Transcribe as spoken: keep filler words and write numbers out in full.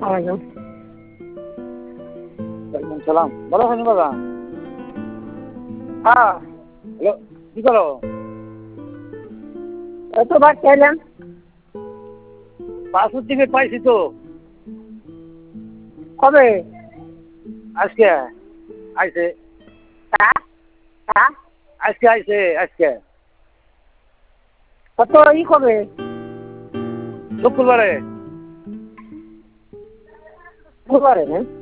ওয়ালাইকুম ওয়ালাইকুম সালাম। ভালো আছেন দাদা? হ্যাঁ হ্যালো, কি করো? এত ভাত খাইলাম। পাসপোর্ট টিকিট পাইছি তো কবে? আজকে আইছে। হ্যাঁ হ্যাঁ আজকে আইছে আজকে কত ই কবে? শুক্রবারে। বুধবারে না